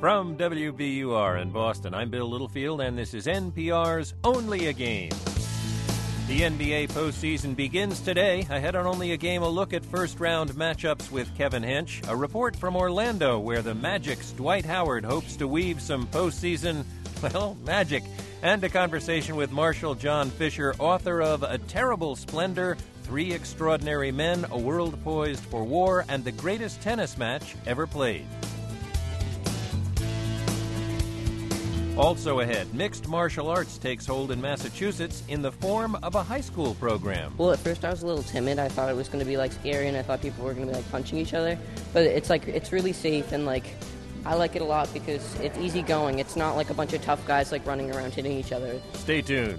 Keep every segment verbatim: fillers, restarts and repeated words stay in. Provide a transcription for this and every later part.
From W B U R in Boston, I'm Bill Littlefield, and this is N P R's Only a Game. The N B A postseason begins today. Ahead on Only a Game, a look at first-round matchups with Kevin Hench. A report from Orlando, where the Magic's Dwight Howard hopes to weave some postseason, well, magic. And a conversation with Marshall John Fisher, author of A Terrible Splendor, Three Extraordinary Men, A World Poised for War, and the Greatest Tennis Match Ever Played. Also ahead, mixed martial arts takes hold in Massachusetts in the form of a high school program. Well, at first I was a little timid. I thought it was going to be like scary, and I thought people were going to be like punching each other. But it's like it's really safe, and like I like it a lot because it's easygoing. It's not like a bunch of tough guys like running around hitting each other. Stay tuned.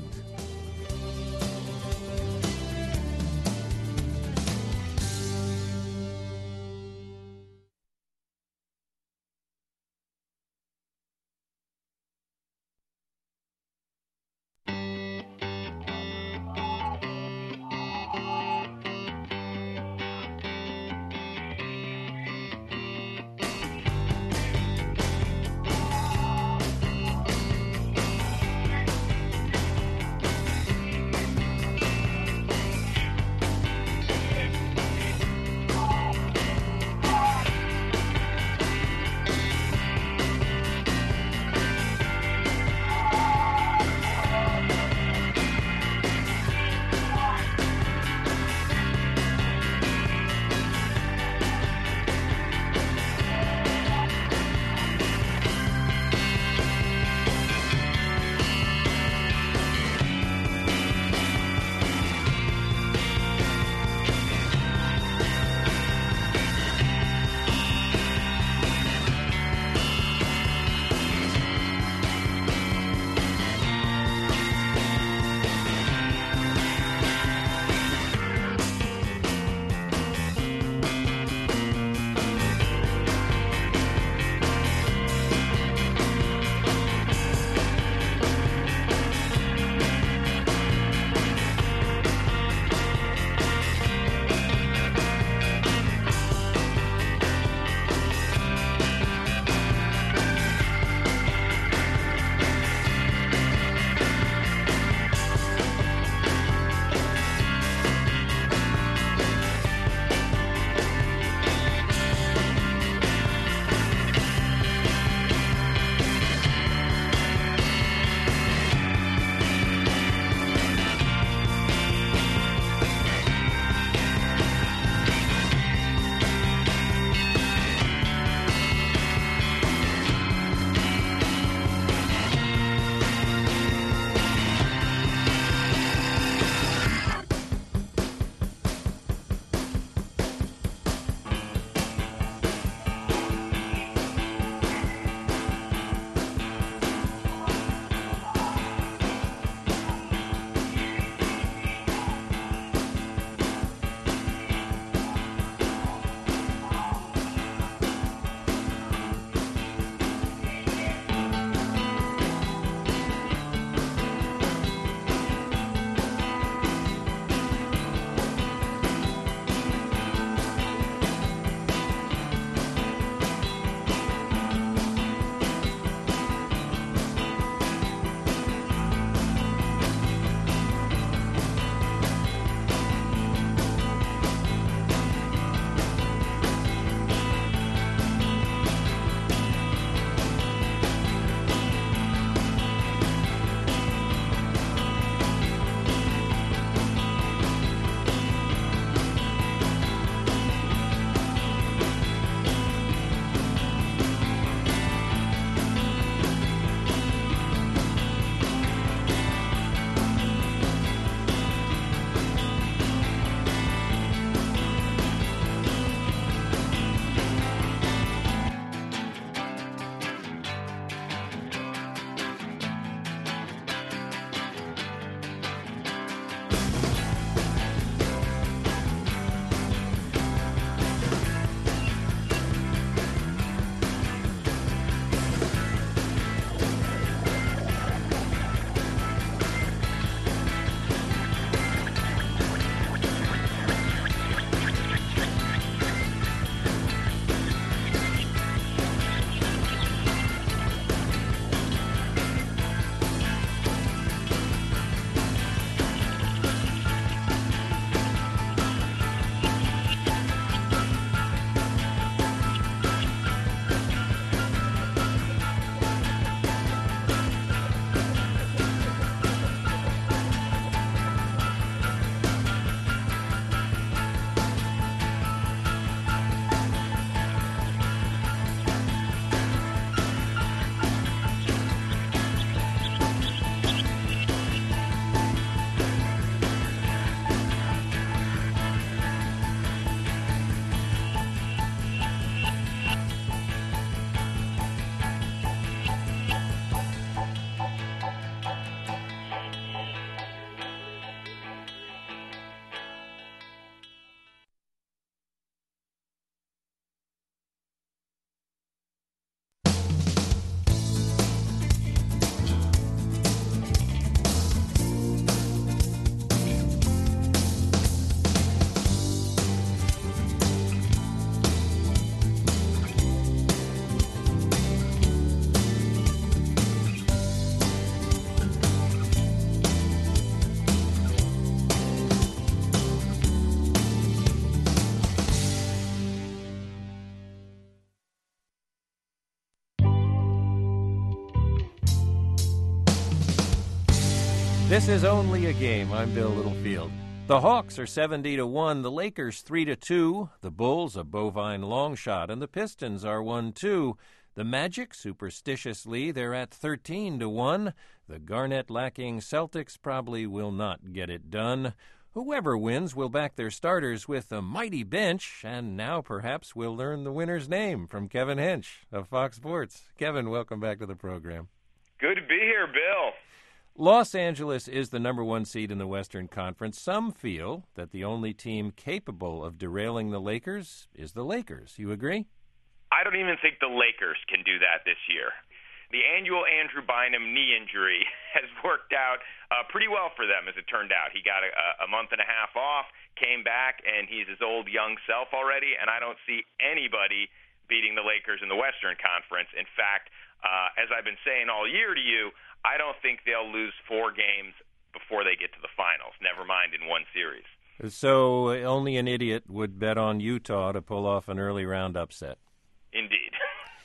This is Only a Game. I'm Bill Littlefield. The Hawks are seventy to one, the Lakers three to two, the Bulls a bovine long shot, and the Pistons are one two. The Magic, superstitiously, they're at thirteen to one. The Garnett-lacking Celtics probably will not get it done. Whoever wins will back their starters with a mighty bench, and now perhaps we'll learn the winner's name from Kevin Hench of Fox Sports. Kevin, welcome back to the program. Good to be here, Bill. Los Angeles is the number one seed in the Western Conference. Some feel that the only team capable of derailing the Lakers is the Lakers. You agree? I don't even think the Lakers can do that this year. The annual Andrew Bynum knee injury has worked out uh, pretty well for them, as it turned out. He got a, a month and a half off, came back, and he's his old young self already, and I don't see anybody beating the Lakers in the Western Conference. In fact, uh, as I've been saying all year to you, I don't think they'll lose four games before they get to the finals, never mind in one series. So only an idiot would bet on Utah to pull off an early round upset. Indeed.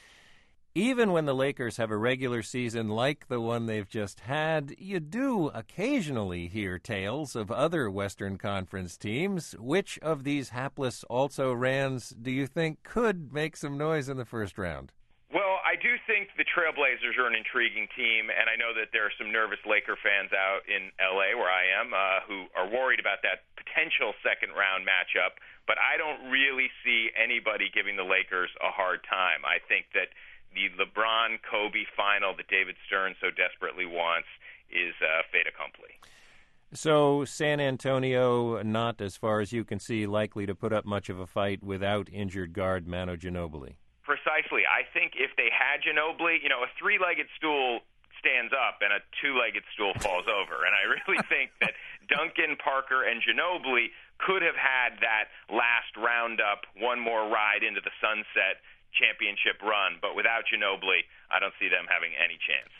Even when the Lakers have a regular season like the one they've just had, you do occasionally hear tales of other Western Conference teams. Which of these hapless also-rans do you think could make some noise in the first round? Well, I do think the Trailblazers are an intriguing team, and I know that there are some nervous Laker fans out in L A, where I am, uh, who are worried about that potential second-round matchup, but I don't really see anybody giving the Lakers a hard time. I think that the LeBron-Kobe final that David Stern so desperately wants is uh, fait accompli. So San Antonio, not as far as you can see, likely to put up much of a fight without injured guard Manu Ginobili. Precisely. I think if they had Ginobili, you know, a three-legged stool stands up and a two-legged stool falls over. And I really think that Duncan, Parker, and Ginobili could have had that last roundup, one more ride into the sunset championship run. But without Ginobili, I don't see them having any chance.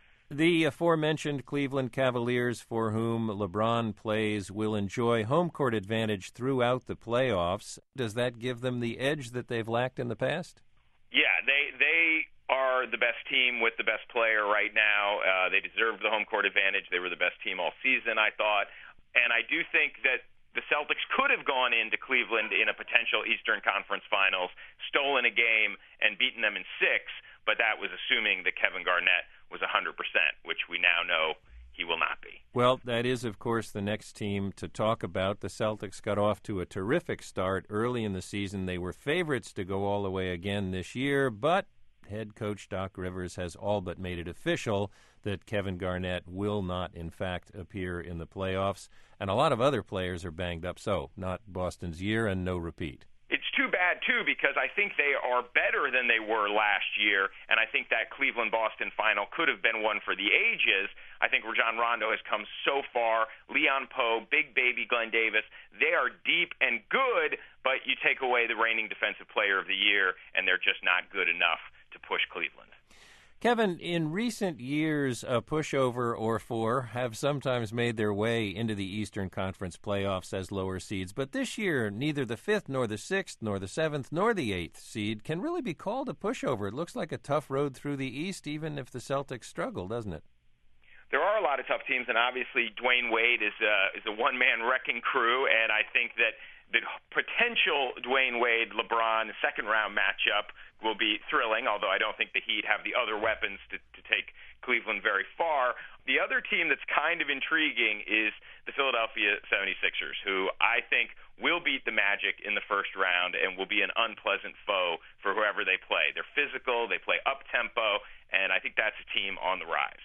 The aforementioned Cleveland Cavaliers, for whom LeBron plays, will enjoy home court advantage throughout the playoffs. Does that give them the edge that they've lacked in the past? Yeah, they they are the best team with the best player right now. Uh, they deserve the home court advantage. They were the best team all season, I thought. And I do think that the Celtics could have gone into Cleveland in a potential Eastern Conference Finals, stolen a game, and beaten them in six, but that was assuming that Kevin Garnett was one hundred percent, which we now know he will not be. Well, that is, of course, the next team to talk about. The Celtics got off to a terrific start early in the season. They were favorites to go all the way again this year, but head coach Doc Rivers has all but made it official that Kevin Garnett will not, in fact, appear in the playoffs. And a lot of other players are banged up, so not Boston's year and no repeat. It's too bad, too, because I think they are better than they were last year, and I think that Cleveland-Boston final could have been one for the ages. I think Rajon Rondo has come so far. Leon Poe, Big Baby Glenn Davis, they are deep and good, but you take away the reigning Defensive Player of the Year, and they're just not good enough to push Cleveland. Kevin, in recent years, a pushover or four have sometimes made their way into the Eastern Conference playoffs as lower seeds, but this year, neither the fifth nor the sixth nor the seventh nor the eighth seed can really be called a pushover. It looks like a tough road through the East, even if the Celtics struggle, doesn't it? There are a lot of tough teams, and obviously Dwayne Wade is a, is a one-man wrecking crew, and I think that the potential Dwayne Wade-LeBron second-round matchup will be thrilling, although I don't think the Heat have the other weapons to, to take Cleveland very far. The other team that's kind of intriguing is the Philadelphia seventy-sixers, who I think will beat the Magic in the first round and will be an unpleasant foe for whoever they play. They're physical, they play up-tempo, and I think that's a team on the rise.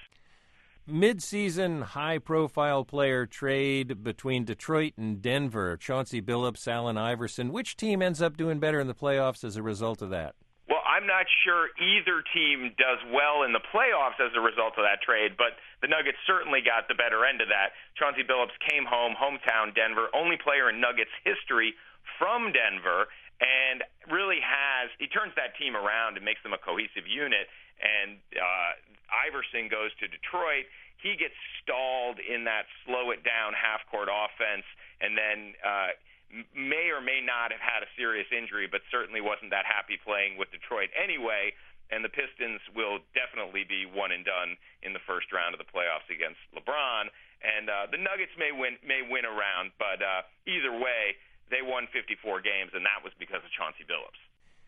Mid-season, high-profile player trade between Detroit and Denver. Chauncey Billups, Allen Iverson. Which team ends up doing better in the playoffs as a result of that? Well, I'm not sure either team does well in the playoffs as a result of that trade, but the Nuggets certainly got the better end of that. Chauncey Billups came home, hometown Denver, only player in Nuggets history from Denver, and really has – he turns that team around and makes them a cohesive unit. And uh, Iverson goes to Detroit. He gets stalled in that slow-it-down half-court offense, and then uh, may or may not have had a serious injury, but certainly wasn't that happy playing with Detroit anyway. And the Pistons will definitely be one and done in the first round of the playoffs against LeBron. And uh, the Nuggets may win may win a round, but uh, either way, they won fifty-four games, and that was because of Chauncey Billups.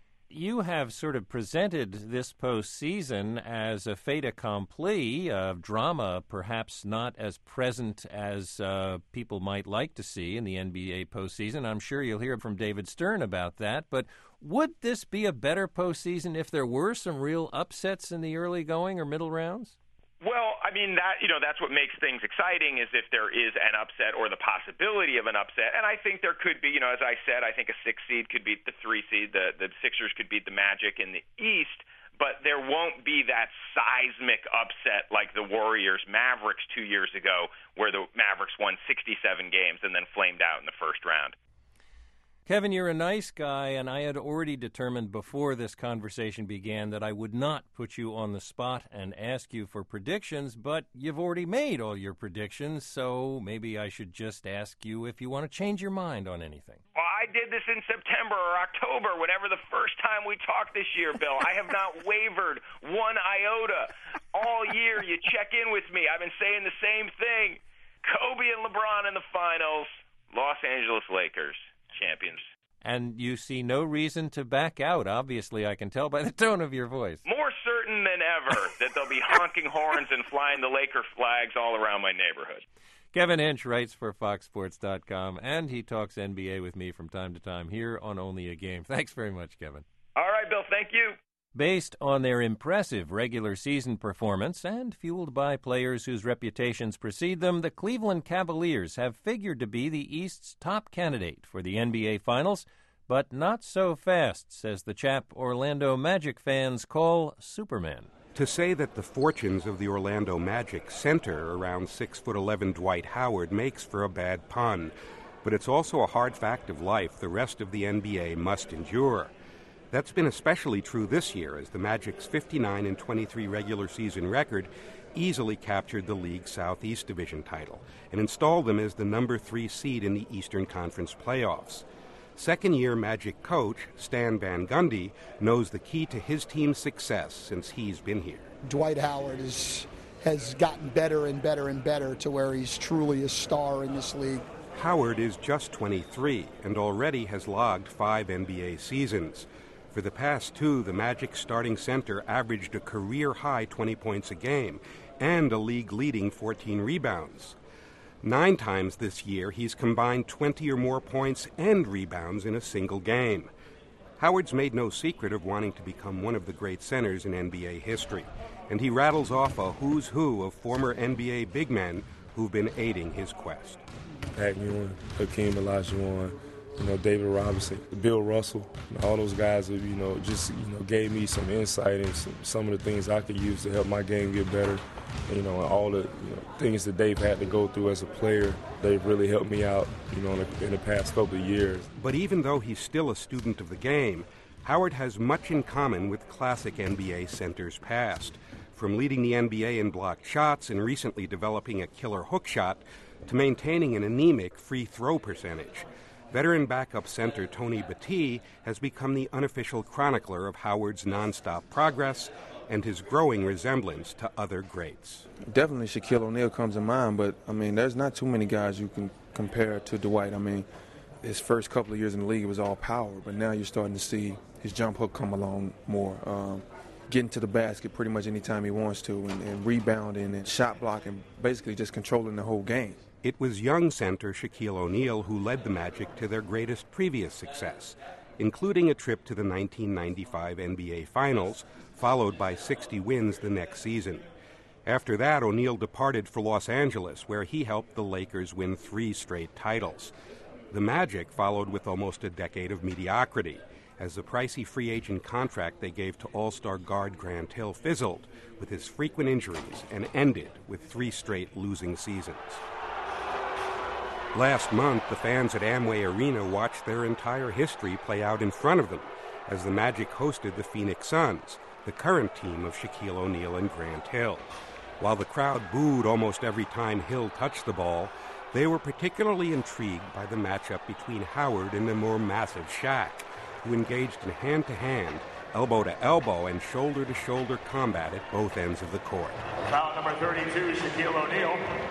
You have sort of presented this postseason as a fait accompli of drama, perhaps not as present as uh, people might like to see in the N B A postseason. I'm sure you'll hear from David Stern about that. But would this be a better postseason if there were some real upsets in the early going or middle rounds? Well, I mean, that you know, that's what makes things exciting is if there is an upset or the possibility of an upset. And I think there could be, you know, as I said, I think a six seed could beat the three seed. The, the Sixers could beat the Magic in the East. But there won't be that seismic upset like the Warriors-Mavericks two years ago where the Mavericks won sixty-seven games and then flamed out in the first round. Kevin, you're a nice guy, and I had already determined before this conversation began that I would not put you on the spot and ask you for predictions, but you've already made all your predictions, so maybe I should just ask you if you want to change your mind on anything. Well, I did this in September or October, whenever the first time we talked this year, Bill. I have not wavered one iota. All year you check in with me. I've been saying the same thing. Kobe and LeBron in the finals, Los Angeles Lakers. Champions. And you see no reason to back out, obviously, I can tell by the tone of your voice. More certain than ever that they'll be honking horns and flying the Laker flags all around my neighborhood. Kevin Hench writes for Fox Sports dot com, and he talks N B A with me from time to time here on Only a Game. Thanks very much, Kevin. All right, Bill, thank you. Based on their impressive regular season performance and fueled by players whose reputations precede them, the Cleveland Cavaliers have figured to be the East's top candidate for the N B A Finals, but not so fast, says the chap Orlando Magic fans call Superman. To say that the fortunes of the Orlando Magic center around six foot eleven Dwight Howard makes for a bad pun, but it's also a hard fact of life the rest of the N B A must endure. That's been especially true this year as the Magic's fifty-nine and twenty-three regular season record easily captured the league's Southeast Division title and installed them as the number three seed in the Eastern Conference playoffs. Second-year Magic coach Stan Van Gundy knows the key to his team's success since he's been here. Dwight Howard is, has gotten better and better and better to where he's truly a star in this league. Howard is just twenty-three and already has logged five N B A seasons. For the past two, the Magic's starting center averaged a career-high twenty points a game and a league-leading fourteen rebounds. Nine times this year, he's combined twenty or more points and rebounds in a single game. Howard's made no secret of wanting to become one of the great centers in N B A history, and he rattles off a who's who of former N B A big men who've been aiding his quest. Pat Ewing, Hakeem Olajuwon, you know, David Robinson, Bill Russell, all those guys have, you know, just, you know, gave me some insight and some, some of the things I could use to help my game get better. You know, and all the you know, things that they've had to go through as a player, they've really helped me out, you know, in the, in the past couple of years. But even though he's still a student of the game, Howard has much in common with classic N B A centers past. From leading the N B A in blocked shots and recently developing a killer hook shot to maintaining an anemic free throw percentage. Veteran backup center Tony Battie has become the unofficial chronicler of Howard's nonstop progress and his growing resemblance to other greats. Definitely Shaquille O'Neal comes to mind, but, I mean, there's not too many guys you can compare to Dwight. I mean, his first couple of years in the league, it was all power, but now you're starting to see his jump hook come along more. Um, getting to the basket pretty much any time he wants to, and, and rebounding and shot blocking, basically just controlling the whole game. It was young center Shaquille O'Neal who led the Magic to their greatest previous success, including a trip to the nineteen ninety-five N B A Finals, followed by sixty wins the next season. After that, O'Neal departed for Los Angeles, where he helped the Lakers win three straight titles. The Magic followed with almost a decade of mediocrity, as the pricey free agent contract they gave to All-Star guard Grant Hill fizzled with his frequent injuries and ended with three straight losing seasons. Last month, the fans at Amway Arena watched their entire history play out in front of them as the Magic hosted the Phoenix Suns, the current team of Shaquille O'Neal and Grant Hill. While the crowd booed almost every time Hill touched the ball, they were particularly intrigued by the matchup between Howard and the more massive Shaq, who engaged in hand-to-hand, elbow-to-elbow, and shoulder-to-shoulder combat at both ends of the court. Foul number thirty-two, Shaquille O'Neal.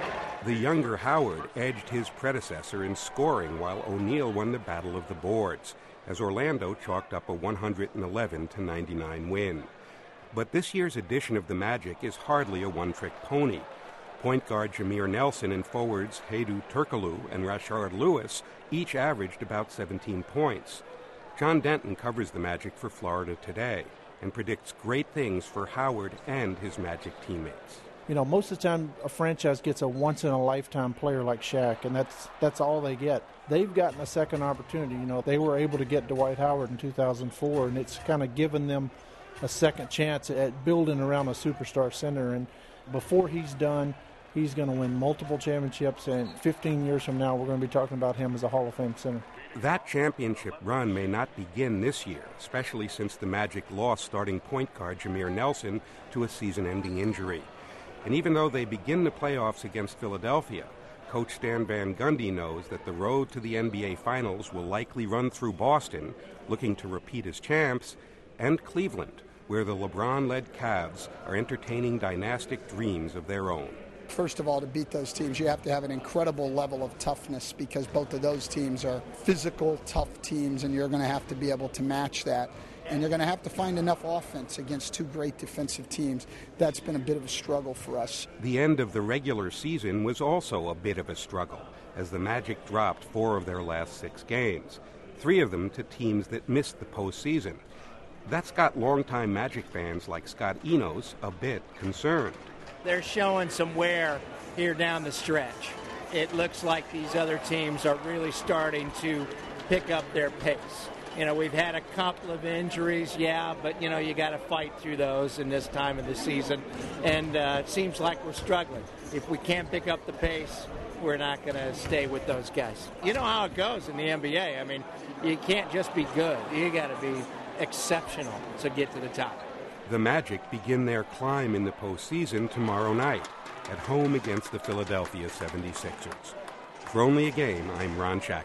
The younger Howard edged his predecessor in scoring while O'Neal won the battle of the boards, as Orlando chalked up a one eleven to ninety-nine win. But this year's edition of the Magic is hardly a one-trick pony. Point guard Jameer Nelson and forwards Hedo Turkoglu and Rashard Lewis each averaged about seventeen points. John Denton covers the Magic for Florida Today and predicts great things for Howard and his Magic teammates. You know, most of the time a franchise gets a once-in-a-lifetime player like Shaq, and that's that's all they get. They've gotten a second opportunity. You know, they were able to get Dwight Howard in two thousand four, and it's kind of given them a second chance at building around a superstar center. And before he's done, he's going to win multiple championships, and fifteen years from now, we're going to be talking about him as a Hall of Fame center. That championship run may not begin this year, especially since the Magic lost starting point guard Jameer Nelson to a season-ending injury. And even though they begin the playoffs against Philadelphia, Coach Stan Van Gundy knows that the road to the N B A Finals will likely run through Boston, looking to repeat as champs, and Cleveland, where the LeBron-led Cavs are entertaining dynastic dreams of their own. First of all, to beat those teams, you have to have an incredible level of toughness, because both of those teams are physical, tough teams, and you're going to have to be able to match that. And you're going to have to find enough offense against two great defensive teams. That's been a bit of a struggle for us. The end of the regular season was also a bit of a struggle, as the Magic dropped four of their last six games, three of them to teams that missed the postseason. That's got longtime Magic fans like Scott Enos a bit concerned. They're showing some wear here down the stretch. It looks like these other teams are really starting to pick up their pace. You know, we've had a couple of injuries, yeah, but, you know, you got to fight through those in this time of the season. And uh, it seems like we're struggling. If we can't pick up the pace, we're not going to stay with those guys. You know how it goes in the N B A. I mean, you can't just be good. You got to be exceptional to get to the top. The Magic begin their climb in the postseason tomorrow night at home against the Philadelphia seventy-sixers. For Only a Game, I'm Ron Schachter.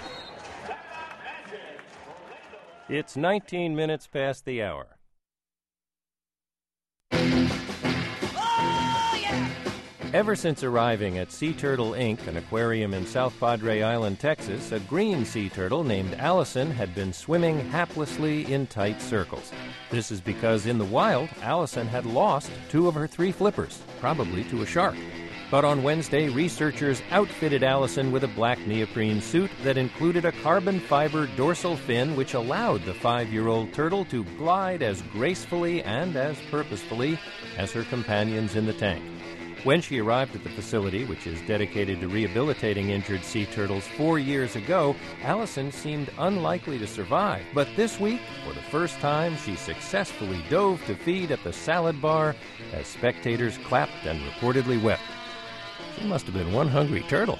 It's nineteen minutes past the hour. Oh, yeah! Ever since arriving at Sea Turtle Incorporated, an aquarium in South Padre Island, Texas, a green sea turtle named Allison had been swimming haplessly in tight circles. This is because in the wild, Allison had lost two of her three flippers, probably to a shark. But on Wednesday, researchers outfitted Allison with a black neoprene suit that included a carbon fiber dorsal fin which allowed the five-year-old turtle to glide as gracefully and as purposefully as her companions in the tank. When she arrived at the facility, which is dedicated to rehabilitating injured sea turtles four years ago, Allison seemed unlikely to survive. But this week, for the first time, she successfully dove to feed at the salad bar as spectators clapped and reportedly wept. She must have been one hungry turtle.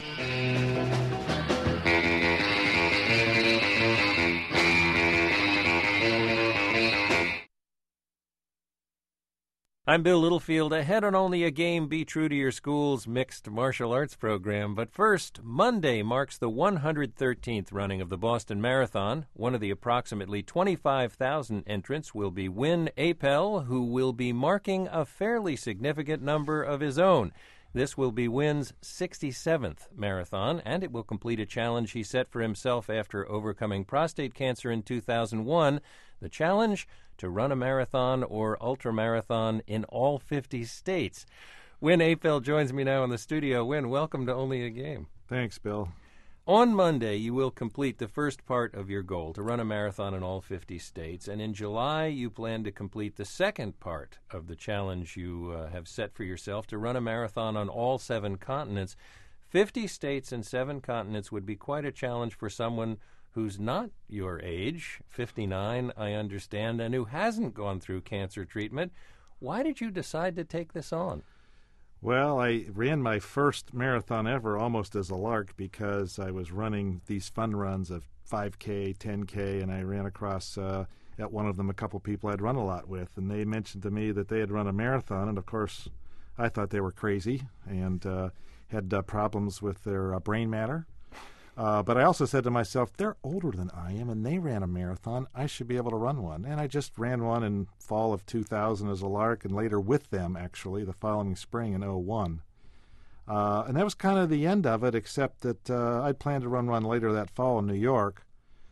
I'm Bill Littlefield, ahead on Only a Game, Be True to Your School's mixed martial arts program. But first, Monday marks the one hundred thirteenth running of the Boston Marathon. One of the approximately twenty-five thousand entrants will be Win Apel, who will be marking a fairly significant number of his own. This will be Win's sixty-seventh marathon, and it will complete a challenge he set for himself after overcoming prostate cancer in two thousand one. The challenge? To run a marathon or ultramarathon in all fifty states. Win Apel joins me now in the studio. Win, welcome to Only a Game. Thanks, Bill. On Monday, you will complete the first part of your goal, to run a marathon in all fifty states. And in July, you plan to complete the second part of the challenge you uh, have set for yourself, to run a marathon on all seven continents. fifty states and seven continents would be quite a challenge for someone who's not your age, fifty-nine, I understand, and who hasn't gone through cancer treatment. Why did you decide to take this on? Well, I ran my first marathon ever almost as a lark, because I was running these fun runs of five K, ten K, and I ran across uh, at one of them a couple people I'd run a lot with, and they mentioned to me that they had run a marathon, and of course I thought they were crazy and uh, had uh, problems with their uh, brain matter. Uh, but I also said to myself, they're older than I am, and they ran a marathon. I should be able to run one. And I just ran one in fall of two thousand as a lark, and later with them, actually, the following spring in oh one. Uh, and that was kind of the end of it, except that uh, I'd planned to run one later that fall in New York.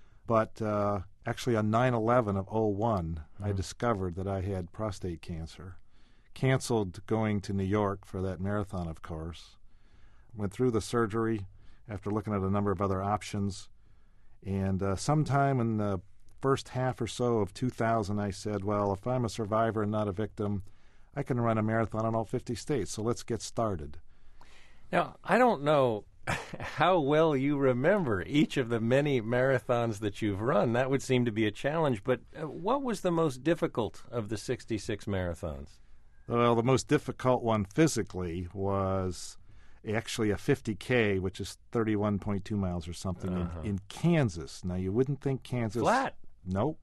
But uh, actually on nine eleven of oh one, mm-hmm. I discovered that I had prostate cancer. Canceled going to New York for that marathon, of course. Went through the surgery after looking at a number of other options. And uh, sometime in the first half or so of two thousand, I said, well, if I'm a survivor and not a victim, I can run a marathon in all fifty states, so let's get started. Now, I don't know how well you remember each of the many marathons that you've run. That would seem to be a challenge, but uh, what was the most difficult of the sixty-six marathons? Well, the most difficult one physically was actually a fifty K, which is thirty-one point two miles or something, uh-huh. in, in Kansas. Now, you wouldn't think Kansas... Flat. Nope.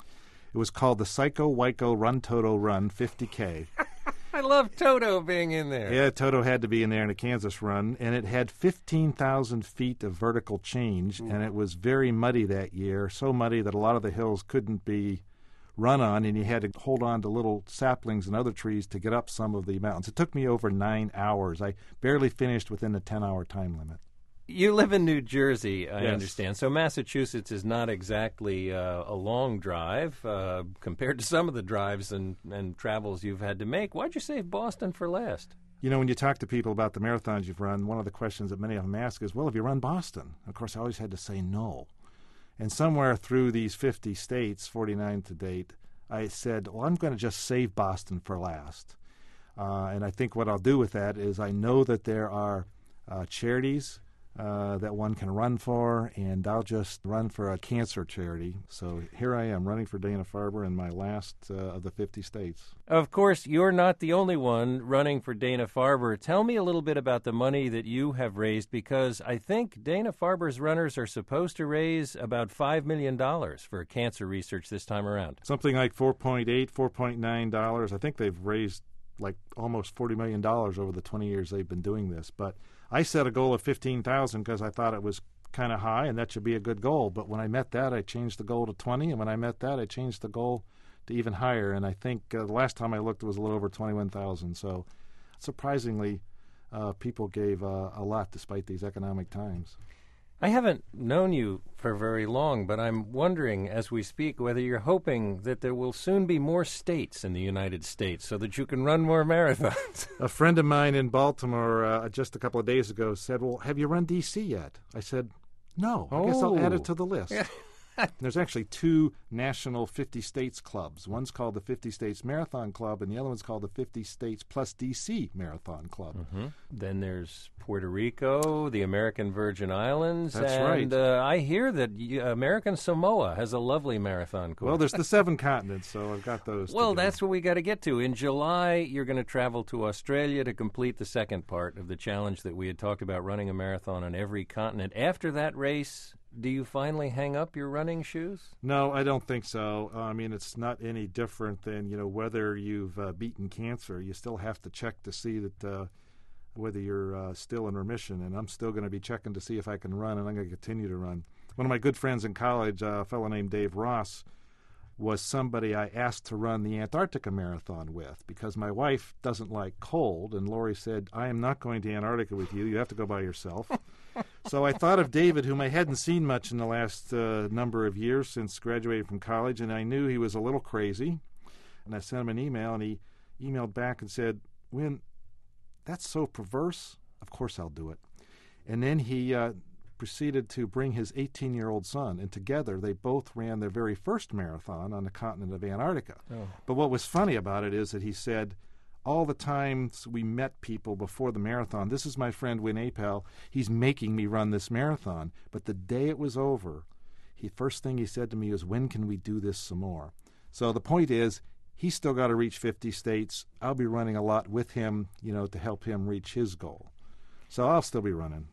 It was called the Psycho Wyco Run Toto Run fifty K. I love Toto being in there. Yeah, Toto had to be in there in a Kansas run, and it had fifteen thousand feet of vertical change, Ooh. And it was very muddy that year, so muddy that a lot of the hills couldn't be run on, and you had to hold on to little saplings and other trees to get up some of the mountains. It took me over nine hours. I barely finished within the ten-hour time limit. You live in New Jersey, I yes. understand. So Massachusetts is not exactly uh, a long drive uh, compared to some of the drives and, and travels you've had to make. Why'd you save Boston for last? You know, when you talk to people about the marathons you've run, one of the questions that many of them ask is, well, have you run Boston? Of course, I always had to say no. And somewhere through these fifty states, forty-nine to date, I said, well, I'm going to just save Boston for last. Uh, and I think what I'll do with that is I know that there are uh, charities Uh, that one can run for, and I'll just run for a cancer charity. So here I am running for Dana-Farber in my last uh, of the fifty states. Of course, you're not the only one running for Dana-Farber. Tell me a little bit about the money that you have raised, because I think Dana-Farber's runners are supposed to raise about five million dollars for cancer research this time around. Something like four point eight, four point nine dollars. I think they've raised like almost forty million dollars over the twenty years they've been doing this. But I set a goal of fifteen thousand because I thought it was kind of high and that should be a good goal. But when I met that, I changed the goal to twenty, and when I met that, I changed the goal to even higher. And I think uh, the last time I looked, it was a little over twenty-one thousand. So surprisingly, uh, people gave uh, a lot despite these economic times. I haven't known you for very long, but I'm wondering as we speak whether you're hoping that there will soon be more states in the United States so that you can run more marathons. A friend of mine in Baltimore uh, just a couple of days ago said, well, have you run D C yet? I said, no. I oh. guess I'll add it to the list. There's actually two national fifty states clubs. One's called the fifty States Marathon Club, and the other one's called the fifty States plus D C Marathon Club. Mm-hmm. Then there's Puerto Rico, the American Virgin Islands. That's and, right. Uh, I hear that uh, American Samoa has a lovely marathon course. Well, there's the seven continents, so I've got those. Well, that's what we got to get to. In July, you're going to travel to Australia to complete the second part of the challenge that we had talked about, running a marathon on every continent. After that race, do you finally hang up your running shoes? No, I don't think so. Uh, I mean, it's not any different than, you know, whether you've uh, beaten cancer. You still have to check to see that uh, whether you're uh, still in remission. And I'm still going to be checking to see if I can run, and I'm going to continue to run. One of my good friends in college, uh, a fellow named Dave Ross, was somebody I asked to run the Antarctica Marathon with because my wife doesn't like cold. And Lori said, I am not going to Antarctica with you. You have to go by yourself. So I thought of David, whom I hadn't seen much in the last uh, number of years since graduating from college, and I knew he was a little crazy. And I sent him an email, and he emailed back and said, Win, that's so perverse. Of course I'll do it. And then he uh, proceeded to bring his eighteen-year-old son, and together they both ran their very first marathon on the continent of Antarctica. Oh. But what was funny about it is that he said, all the times we met people before the marathon, this is my friend Win Apel, he's making me run this marathon. But the day it was over, he first thing he said to me was, when can we do this some more? So the point is, he's still got to reach fifty states. I'll be running a lot with him, you know, to help him reach his goal. So I'll still be running.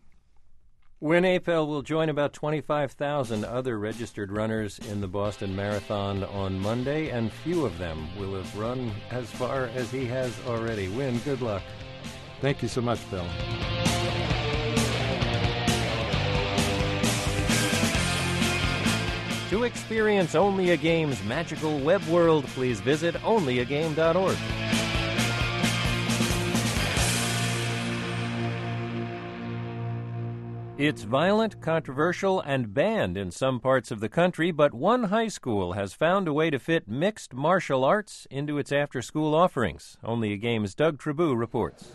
Win Apel will join about twenty-five thousand other registered runners in the Boston Marathon on Monday, and few of them will have run as far as he has already. Win, good luck. Thank you so much, Bill. To experience Only a Game's magical web world, please visit only a game dot org. It's violent, controversial, and banned in some parts of the country, but one high school has found a way to fit mixed martial arts into its after-school offerings. Only a Game's Doug Trabou reports.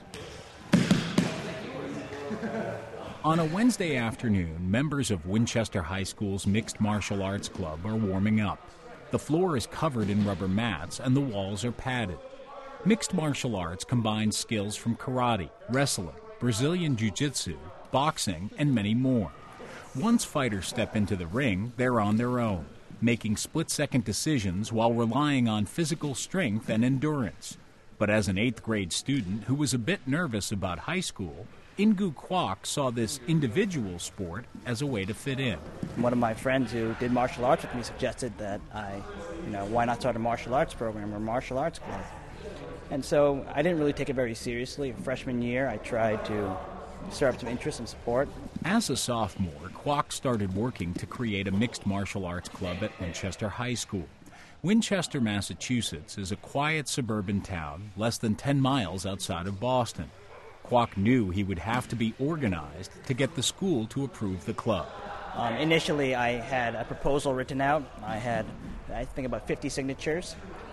On a Wednesday afternoon, members of Winchester High School's Mixed Martial Arts Club are warming up. The floor is covered in rubber mats and the walls are padded. Mixed martial arts combines skills from karate, wrestling, Brazilian jiu-jitsu, boxing, and many more. Once fighters step into the ring, they're on their own, making split-second decisions while relying on physical strength and endurance. But as an eighth-grade student who was a bit nervous about high school, Ingu Kwok saw this individual sport as a way to fit in. One of my friends who did martial arts with me suggested that I, you know, why not start a martial arts program or martial arts club? And so I didn't really take it very seriously. Freshman year, I tried to stir up some interest and support. As a sophomore, Kwok started working to create a mixed martial arts club at Winchester High School. Winchester, Massachusetts is a quiet suburban town less than ten miles outside of Boston. Kwok knew he would have to be organized to get the school to approve the club. Um, initially, I had a proposal written out. I had, I think, about fifty signatures.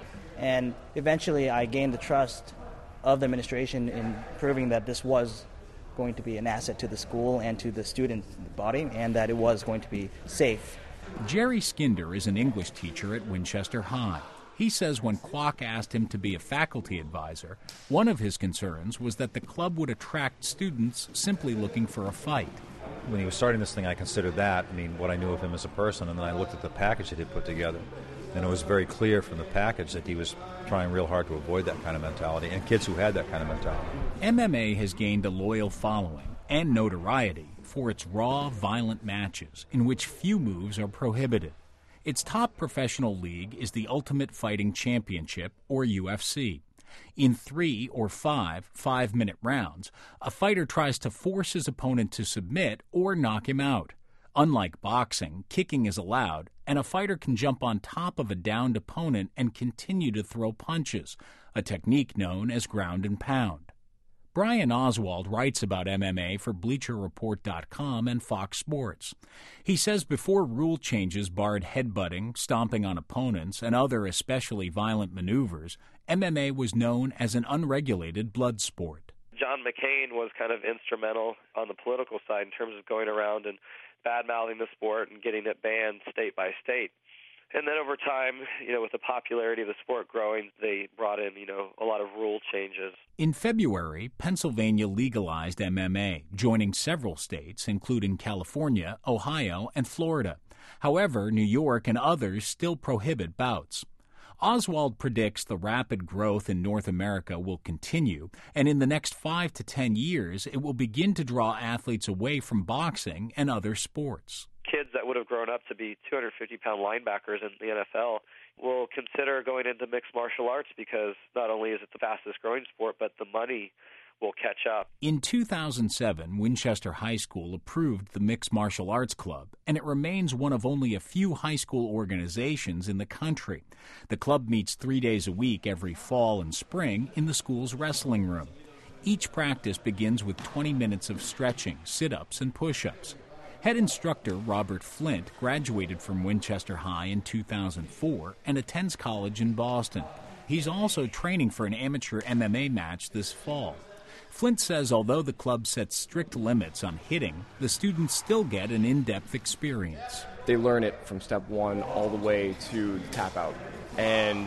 And eventually, I gained the trust of the administration in proving that this was going to be an asset to the school and to the student body, and that it was going to be safe. Jerry Skinder is an English teacher at Winchester High. He says when Kwok asked him to be a faculty advisor, one of his concerns was that the club would attract students simply looking for a fight. When he was starting this thing, I considered that, I mean, what I knew of him as a person, and then I looked at the package that he put together, and it was very clear from the package that he was trying real hard to avoid that kind of mentality, and kids who had that kind of mentality. M M A has gained a loyal following and notoriety for its raw, violent matches in which few moves are prohibited. Its top professional league is the Ultimate Fighting Championship, or U F C. In three or five five-minute rounds, a fighter tries to force his opponent to submit or knock him out. Unlike boxing, kicking is allowed, and a fighter can jump on top of a downed opponent and continue to throw punches, a technique known as ground and pound. Brian Oswald writes about M M A for Bleacher Report dot com and Fox Sports. He says before rule changes barred headbutting, stomping on opponents, and other especially violent maneuvers, M M A was known as an unregulated blood sport. John McCain was kind of instrumental on the political side in terms of going around and bad-mouthing the sport and getting it banned state by state. And then over time, you know, with the popularity of the sport growing, they brought in, you know, a lot of rule changes. In February, Pennsylvania legalized M M A, joining several states, including California, Ohio, and Florida. However, New York and others still prohibit bouts. Oswald predicts the rapid growth in North America will continue, and in the next five to ten years, it will begin to draw athletes away from boxing and other sports. Kids that would have grown up to be two hundred fifty pound linebackers in the N F L will consider going into mixed martial arts because not only is it the fastest growing sport, but the money will catch up. In two thousand seven, Winchester High School approved the Mixed Martial Arts Club, and it remains one of only a few high school organizations in the country. The club meets three days a week every fall and spring in the school's wrestling room. Each practice begins with twenty minutes of stretching, sit-ups, and push-ups. Head instructor Robert Flint graduated from Winchester High in two thousand four and attends college in Boston. He's also training for an amateur M M A match this fall. Flint says although the club sets strict limits on hitting, the students still get an in-depth experience. They learn it from step one all the way to the tap out. And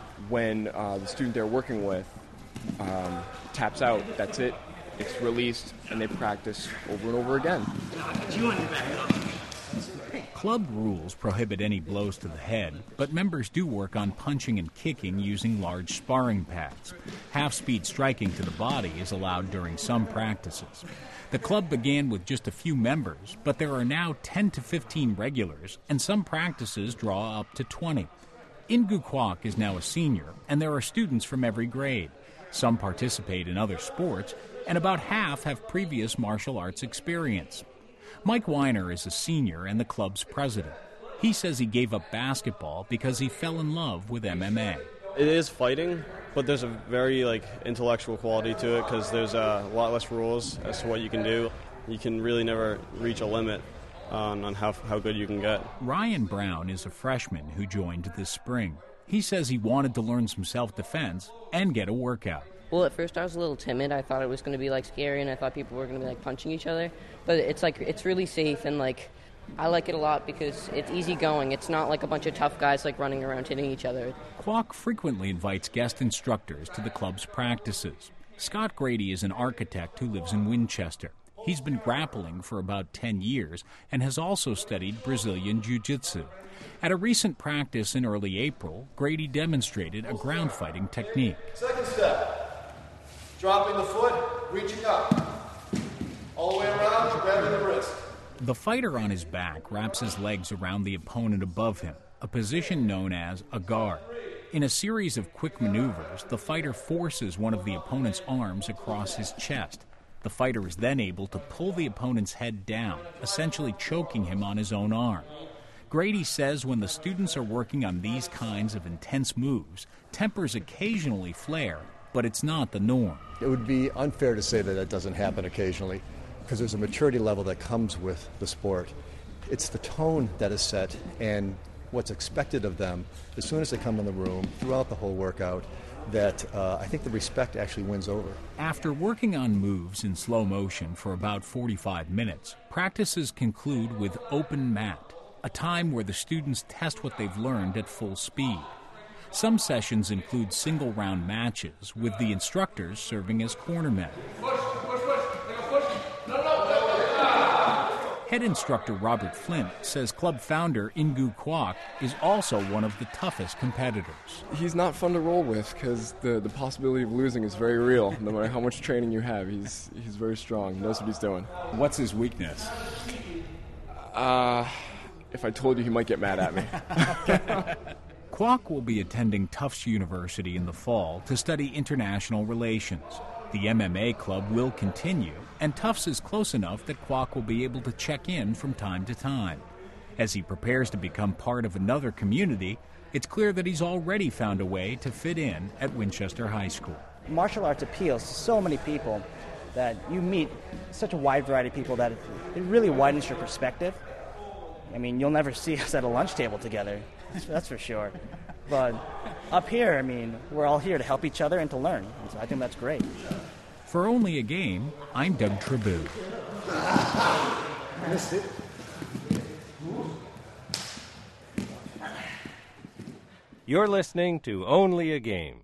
when uh, the student they're working with um, taps out, that's it. It's released, and they practice over and over again. Club rules prohibit any blows to the head, but members do work on punching and kicking using large sparring pads. Half-speed striking to the body is allowed during some practices. The club began with just a few members, but there are now ten to fifteen regulars, and some practices draw up to twenty. Ingu Kwok is now a senior, and there are students from every grade. Some participate in other sports, and about half have previous martial arts experience. Mike Weiner is a senior and the club's president. He says he gave up basketball because he fell in love with M M A. It is fighting, but there's a very like intellectual quality to it because there's a lot less rules as to what you can do. You can really never reach a limit on, on how, how good you can get. Ryan Brown is a freshman who joined this spring. He says he wanted to learn some self-defense and get a workout. Well, at first I was a little timid. I thought it was going to be like scary, and I thought people were going to be like punching each other. But it's like it's really safe, and like I like it a lot because it's easy going. It's not like a bunch of tough guys like running around hitting each other. Kwok frequently invites guest instructors to the club's practices. Scott Grady is an architect who lives in Winchester. He's been grappling for about ten years and has also studied Brazilian Jiu-Jitsu. At a recent practice in early April, Grady demonstrated a ground fighting technique. Second step, dropping the foot, reaching up. All the way around, grabbing the wrist. The fighter on his back wraps his legs around the opponent above him, a position known as a guard. In a series of quick maneuvers, the fighter forces one of the opponent's arms across his chest. The fighter is then able to pull the opponent's head down, essentially choking him on his own arm. Grady says when the students are working on these kinds of intense moves, tempers occasionally flare, but it's not the norm. It would be unfair to say that that doesn't happen occasionally, because there's a maturity level that comes with the sport. It's the tone that is set and what's expected of them as soon as they come in the room, throughout the whole workout, that uh, I think the respect actually wins over. After working on moves in slow motion for about forty-five minutes, practices conclude with open mat, a time where the students test what they've learned at full speed. Some sessions include single-round matches, with the instructors serving as cornermen. Push, push, push. Take a push. No, no, no, no. Head instructor Robert Flint says club founder Ingu Kwok is also one of the toughest competitors. He's not fun to roll with because the, the possibility of losing is very real. No matter how much training you have, he's he's very strong. He knows what he's doing. What's his weakness? Uh, if I told you, he might get mad at me. Kwok will be attending Tufts University in the fall to study international relations. The M M A club will continue, and Tufts is close enough that Kwok will be able to check in from time to time. As he prepares to become part of another community, it's clear that he's already found a way to fit in at Winchester High School. Martial arts appeals to so many people that you meet such a wide variety of people that it, it really widens your perspective. I mean, you'll never see us at a lunch table together, that's for sure. But up here, I mean, we're all here to help each other and to learn. And so I think that's great. For Only a Game, I'm Doug Tribou. Missed it. You're listening to Only a Game.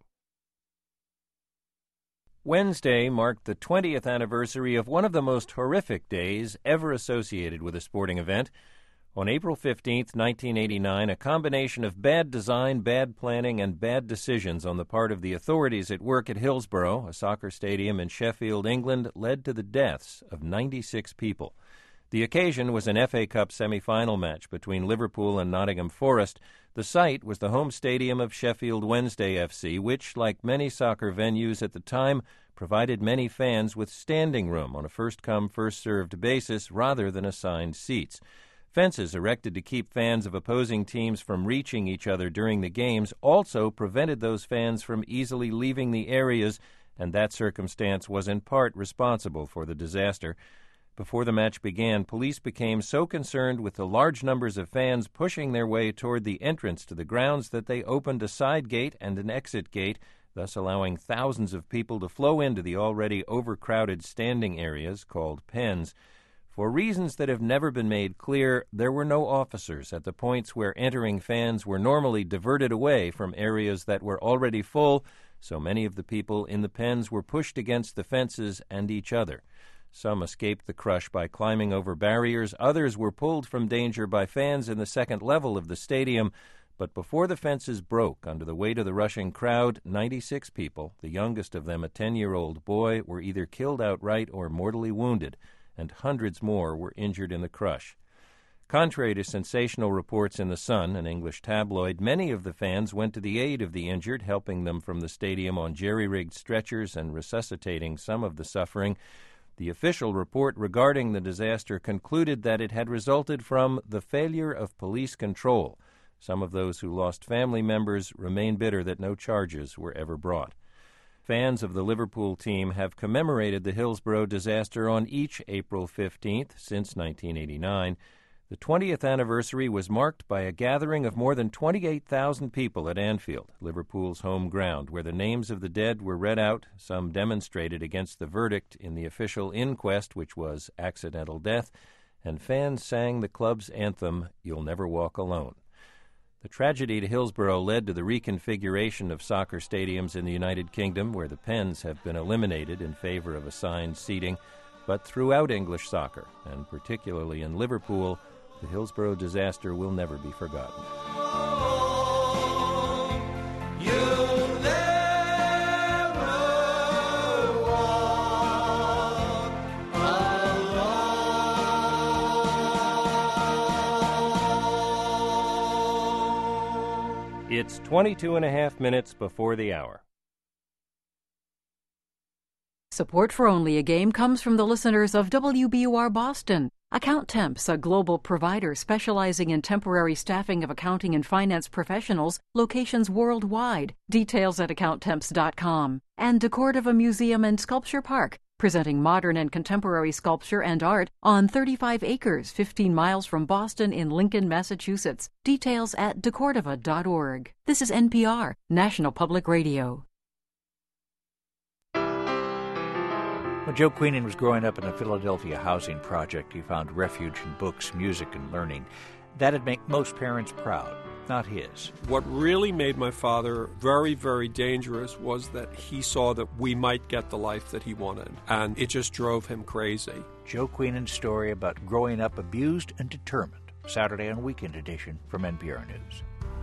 Wednesday marked the twentieth anniversary of one of the most horrific days ever associated with a sporting event. On April fifteenth, nineteen eighty-nine, a combination of bad design, bad planning, and bad decisions on the part of the authorities at work at Hillsborough, a soccer stadium in Sheffield, England, led to the deaths of ninety-six people. The occasion was an F A Cup semi-final match between Liverpool and Nottingham Forest. The site was the home stadium of Sheffield Wednesday F C, which, like many soccer venues at the time, provided many fans with standing room on a first-come, first-served basis rather than assigned seats. Fences erected to keep fans of opposing teams from reaching each other during the games also prevented those fans from easily leaving the areas, and that circumstance was in part responsible for the disaster. Before the match began, police became so concerned with the large numbers of fans pushing their way toward the entrance to the grounds that they opened a side gate and an exit gate, thus allowing thousands of people to flow into the already overcrowded standing areas called pens. For reasons that have never been made clear, there were no officers at the points where entering fans were normally diverted away from areas that were already full, so many of the people in the pens were pushed against the fences and each other. Some escaped the crush by climbing over barriers, others were pulled from danger by fans in the second level of the stadium, but before the fences broke under the weight of the rushing crowd, ninety-six people, the youngest of them a ten-year-old boy, were either killed outright or mortally wounded, and hundreds more were injured in the crush. Contrary to sensational reports in The Sun, an English tabloid, many of the fans went to the aid of the injured, helping them from the stadium on jerry-rigged stretchers and resuscitating some of the suffering. The official report regarding the disaster concluded that it had resulted from the failure of police control. Some of those who lost family members remain bitter that no charges were ever brought. Fans of the Liverpool team have commemorated the Hillsborough disaster on each April fifteenth since nineteen eighty-nine. The twentieth anniversary was marked by a gathering of more than twenty-eight thousand people at Anfield, Liverpool's home ground, where the names of the dead were read out. Some demonstrated against the verdict in the official inquest, which was accidental death, and fans sang the club's anthem, "You'll Never Walk Alone." The tragedy to Hillsborough led to the reconfiguration of soccer stadiums in the United Kingdom, where the pens have been eliminated in favor of assigned seating. But throughout English soccer, and particularly in Liverpool, the Hillsborough disaster will never be forgotten. You'll never walk alone. It's twenty-two and a half minutes before the hour. Support for Only a Game comes from the listeners of W B U R Boston. AccountTemps, a global provider specializing in temporary staffing of accounting and finance professionals, locations worldwide. Details at account temps dot com. And Decordova Museum and Sculpture Park, presenting modern and contemporary sculpture and art on thirty-five acres, fifteen miles from Boston in Lincoln, Massachusetts. Details at decordova dot org. This is N P R, National Public Radio. When Joe Queenan was growing up in a Philadelphia housing project, he found refuge in books, music, and learning. That'd make most parents proud, not his. What really made my father very, very dangerous was that he saw that we might get the life that he wanted, and it just drove him crazy. Joe Queenan's story about growing up abused and determined. Saturday on Weekend Edition from N P R News.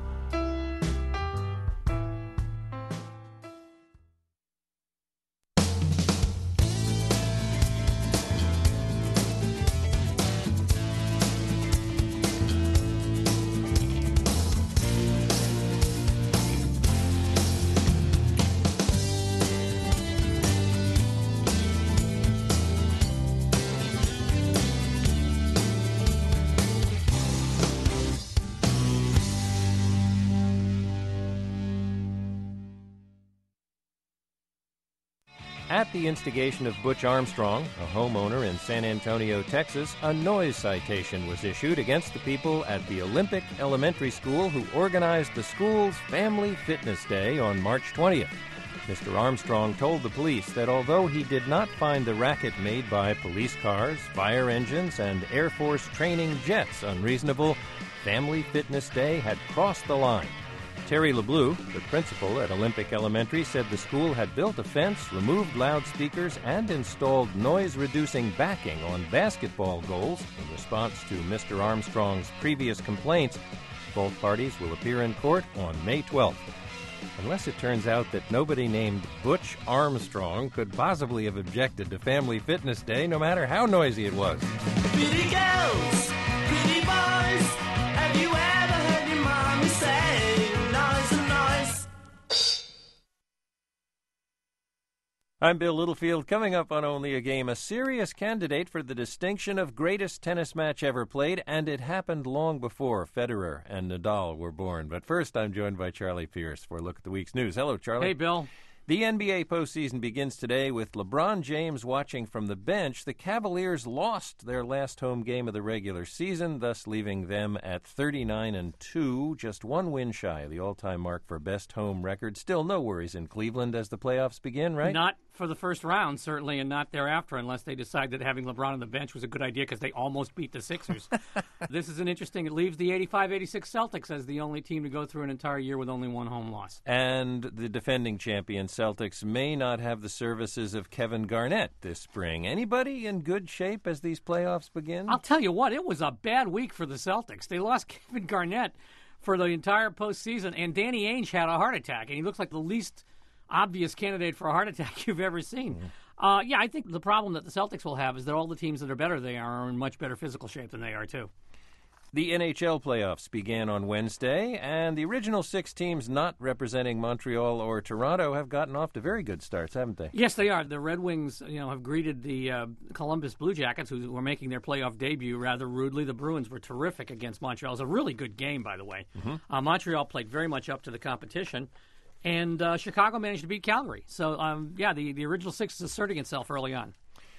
At the instigation of Butch Armstrong, a homeowner in San Antonio, Texas, a noise citation was issued against the people at the Olympic Elementary School who organized the school's Family Fitness Day on March twentieth. Mister Armstrong told the police that although he did not find the racket made by police cars, fire engines, and Air Force training jets unreasonable, Family Fitness Day had crossed the line. Terry LeBleu, the principal at Olympic Elementary, said the school had built a fence, removed loudspeakers, and installed noise-reducing backing on basketball goals in response to Mister Armstrong's previous complaints. Both parties will appear in court on May twelfth. Unless it turns out that nobody named Butch Armstrong could possibly have objected to Family Fitness Day, no matter how noisy it was. Pretty girls, pretty boys, have you ever heard your mommy say noise and noise? I'm Bill Littlefield. Coming up on Only a Game, a serious candidate for the distinction of greatest tennis match ever played, and it happened long before Federer and Nadal were born. But first, I'm joined by Charlie Pierce for a look at the week's news. Hello, Charlie. Hey, Bill. The N B A postseason begins today with LeBron James watching from the bench. The Cavaliers lost their last home game of the regular season, thus leaving them at thirty-nine and two, just one win shy of the all-time mark for best home record. Still no worries in Cleveland as the playoffs begin, right? Not for the first round, certainly, and not thereafter, unless they decide that having LeBron on the bench was a good idea because they almost beat the Sixers. This is an interesting. It leaves the eighty-five eighty-six Celtics as the only team to go through an entire year with only one home loss. And the defending champion Celtics may not have the services of Kevin Garnett this spring. Anybody in good shape as these playoffs begin? I'll tell you what, it was a bad week for the Celtics. They lost Kevin Garnett for the entire postseason, and Danny Ainge had a heart attack, and he looks like the least obvious candidate for a heart attack you've ever seen. Mm-hmm. Uh, yeah, I think the problem that the Celtics will have is that all the teams that are better they are are in much better physical shape than they are, too. The N H L playoffs began on Wednesday, and the original six teams not representing Montreal or Toronto have gotten off to very good starts, haven't they? Yes, they are. The Red Wings, you know, have greeted the uh, Columbus Blue Jackets, who were making their playoff debut, rather rudely. The Bruins were terrific against Montreal. It was a really good game, by the way. Mm-hmm. Uh, Montreal played very much up to the competition. and uh, Chicago managed to beat Calgary. So, um, yeah, the, the original six is asserting itself early on.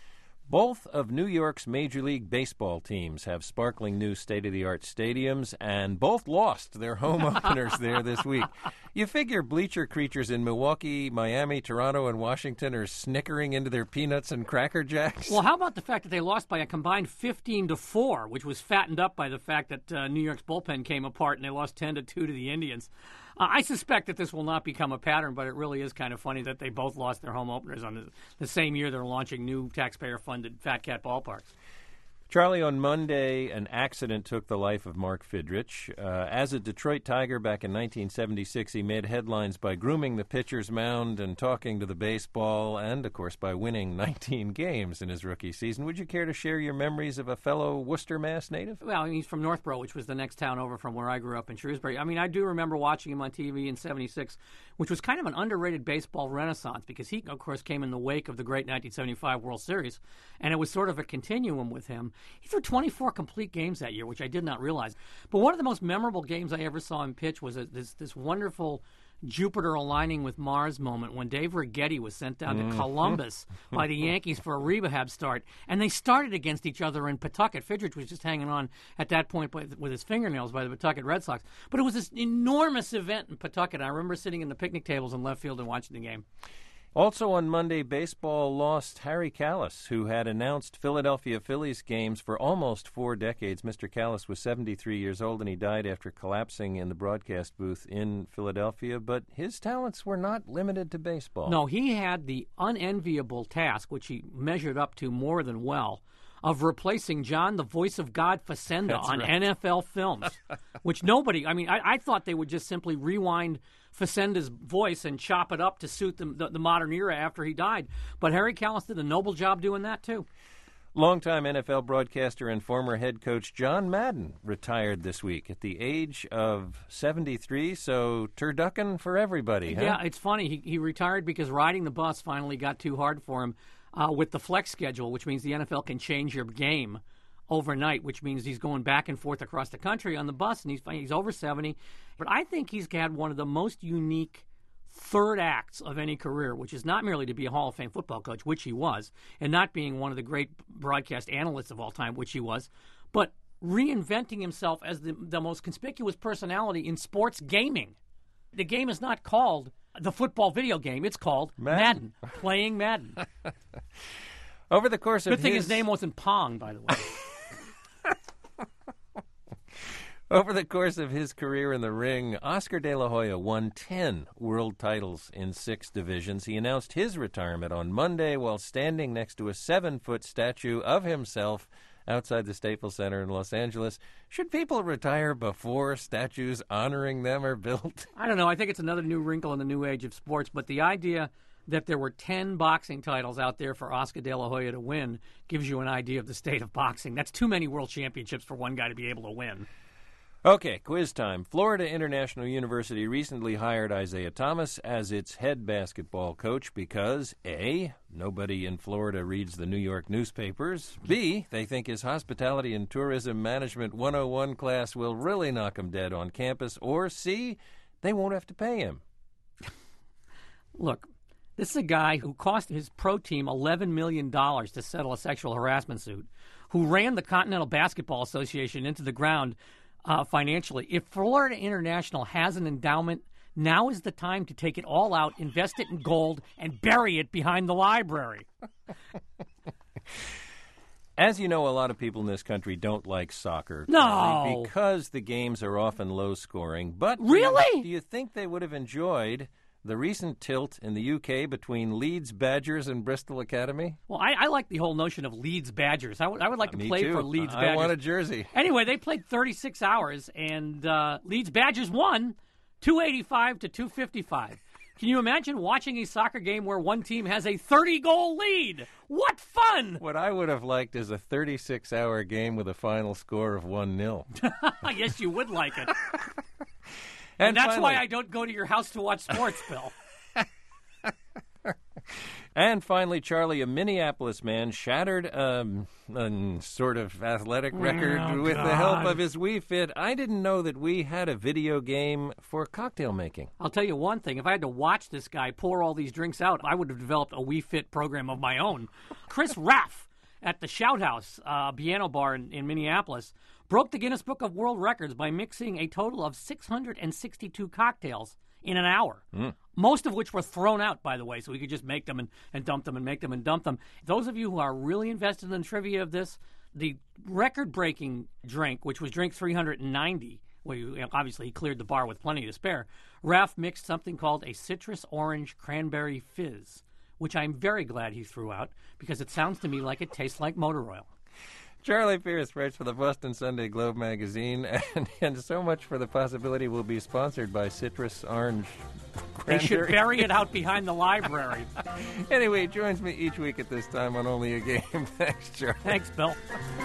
Both of New York's Major League Baseball teams have sparkling new state-of-the-art stadiums, and both lost their home openers there this week. You figure bleacher creatures in Milwaukee, Miami, Toronto, and Washington are snickering into their peanuts and Cracker Jacks? Well, how about the fact that they lost by a combined fifteen to four, which was fattened up by the fact that uh, New York's bullpen came apart and they lost ten to two to the Indians. Uh, I suspect that this will not become a pattern, but it really is kind of funny that they both lost their home openers on the, the same year they're launching new taxpayer-funded Fat Cat ballparks. Charlie, on Monday, an accident took the life of Mark Fidrich. Uh, as a Detroit Tiger back in nineteen seventy-six, he made headlines by grooming the pitcher's mound and talking to the baseball, and, of course, by winning nineteen games in his rookie season. Would you care to share your memories of a fellow Worcester, Mass native? Well, he's from Northborough, which was the next town over from where I grew up in Shrewsbury. I mean, I do remember watching him on T V in seventy-six, which was kind of an underrated baseball renaissance because he, of course, came in the wake of the great nineteen seventy-five World Series, and it was sort of a continuum with him. He threw twenty-four complete games that year, which I did not realize. But one of the most memorable games I ever saw him pitch was a, this, this wonderful Jupiter aligning with Mars moment when Dave Righetti was sent down to Columbus by the Yankees for a rehab start, and they started against each other in Pawtucket. Fidrich was just hanging on at that point by, with his fingernails by the Pawtucket Red Sox. But it was this enormous event in Pawtucket. I remember sitting in the picnic tables in left field and watching the game. Also on Monday, baseball lost Harry Kalas, who had announced Philadelphia Phillies games for almost four decades. Mister Kalas was seventy-three years old, and he died after collapsing in the broadcast booth in Philadelphia. But his talents were not limited to baseball. No, he had the unenviable task, which he measured up to more than well, of replacing John, the voice of God, Facenda That's on right. N F L films, which nobody, I mean, I, I thought they would just simply rewind Facenda's voice and chop it up to suit the, the, the modern era after he died. But Harry Kalas did a noble job doing that, too. Longtime N F L broadcaster and former head coach John Madden retired this week at the age of seventy-three, so turducken for everybody, huh? Yeah, it's funny. He, he retired because riding the bus finally got too hard for him uh, with the flex schedule, which means the N F L can change your game overnight, which means he's going back and forth across the country on the bus, and he's he's over seventy. But I think he's had one of the most unique third acts of any career, which is not merely to be a Hall of Fame football coach, which he was, and not being one of the great broadcast analysts of all time, which he was, but reinventing himself as the, the most conspicuous personality in sports gaming. The game is not called the football video game. It's called Madden, Madden playing Madden. Over the course of Good thing his... his name wasn't Pong, by the way. Over the course of his career in the ring, Oscar De La Hoya won ten world titles in six divisions. He announced his retirement on Monday while standing next to a seven-foot statue of himself outside the Staples Center in Los Angeles. Should people retire before statues honoring them are built? I don't know. I think it's another new wrinkle in the new age of sports, but the idea that there were ten boxing titles out there for Oscar De La Hoya to win gives you an idea of the state of boxing. That's too many world championships for one guy to be able to win. Okay, quiz time. Florida International University recently hired Isaiah Thomas as its head basketball coach because, A, nobody in Florida reads the New York newspapers, B, they think his Hospitality and Tourism Management one oh one class will really knock him dead on campus, or C, they won't have to pay him. Look, this is a guy who cost his pro team eleven million dollars to settle a sexual harassment suit, who ran the Continental Basketball Association into the ground Uh, financially. If Florida International has an endowment, now is the time to take it all out, invest it in gold, and bury it behind the library. As you know, a lot of people in this country don't like soccer. No. Charlie, because the games are often low-scoring. But really? Do you think they would have enjoyed the recent tilt in the U K between Leeds Badgers and Bristol Academy? Well, I, I like the whole notion of Leeds Badgers. I, w- I would like Uh, to me play too. for Leeds I Badgers. want a jersey. Anyway, they played thirty-six hours, and uh, Leeds Badgers won two eighty-five to two fifty-five. Can you imagine watching a soccer game where one team has a thirty-goal lead? What fun! What I would have liked is a thirty-six hour game with a final score of one nil. Yes, you would like it. And and that's finally, why I don't go to your house to watch sports, Bill. And finally, Charlie, a Minneapolis man, shattered um, a sort of athletic record Oh, with the help God. of his Wii Fit. I didn't know that we had a video game for cocktail making. I'll tell you one thing. If I had to watch this guy pour all these drinks out, I would have developed a Wii Fit program of my own. Chris Raff at the Shout House uh, Piano Bar in, in Minneapolis broke the Guinness Book of World Records by mixing a total of six hundred sixty-two cocktails in an hour. Mm. Most of which were thrown out, by the way, so we could just make them and, and dump them and make them and dump them. Those of you who are really invested in the trivia of this, the record-breaking drink, which was drink three hundred ninety, well, you know, obviously he cleared the bar with plenty to spare, Ralph mixed something called a citrus orange cranberry fizz, which I'm very glad he threw out because it sounds to me like it tastes like motor oil. Charlie Pierce writes for the Boston Sunday Globe magazine, and, and so much for the possibility we'll be sponsored by Citrus Orange They should Cranberry. bury it out behind the library. Anyway, he joins me each week at this time on Only a Game. Thanks, Charlie. Thanks, Bill.